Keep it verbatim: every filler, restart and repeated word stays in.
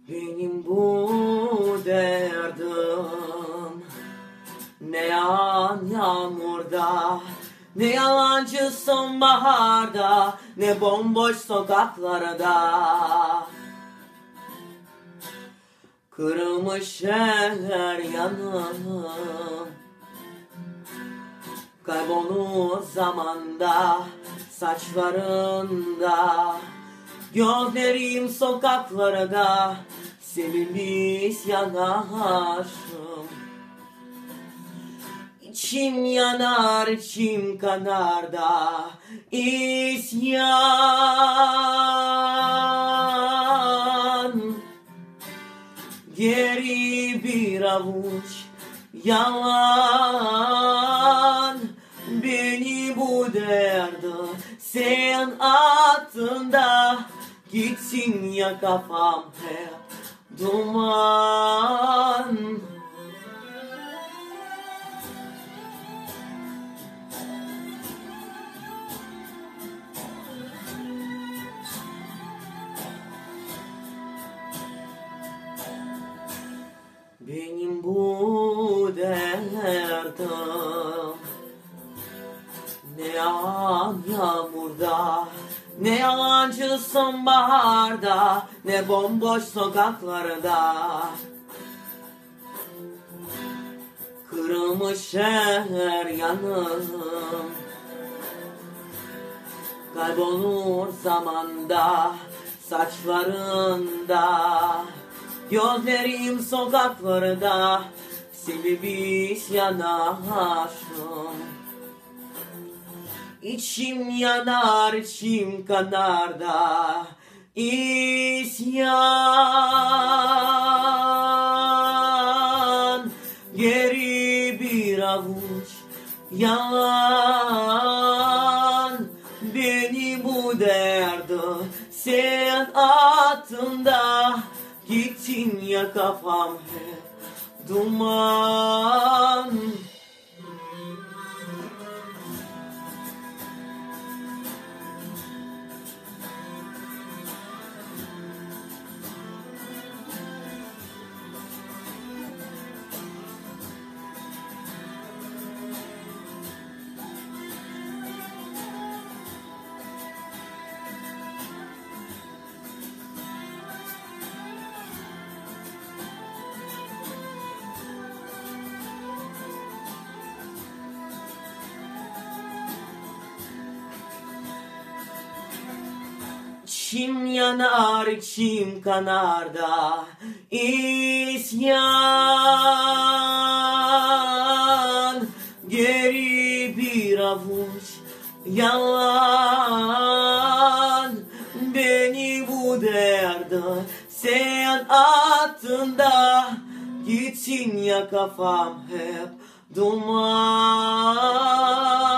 Benim bu derdim ne yağan yağmurda, ne yalancı sonbaharda, ne bomboş sokaklarda. Kırılmış her yanım, kaybolur zamanda, saçlarında. Gözlerim sokaklarda, sevilmiş yanaşım. İçim yanar, içim kanar da isyan. Geri bir avuç yalan, beni bu derde sen attın da gitsin ya, kafam hep duman. Benim bu derdim ne yağan yağmurda, ne yalancı sonbaharda, ne bomboş sokaklarda. Kırılmış her yanım, kaybolur zamanda, saçlarında. Gözlerim sokaklarda, sevilmiş yanaşım. İçim yanar, içim kanar da isyan. Geri bir avuç yalan, beni bu derde sen attın da gittin ya, kafam hep duman. İçim yanar, içim kanar da isyan. Geri bir avuç yalan, beni bu derde sen attın da gitsin ya, kafam hep duman.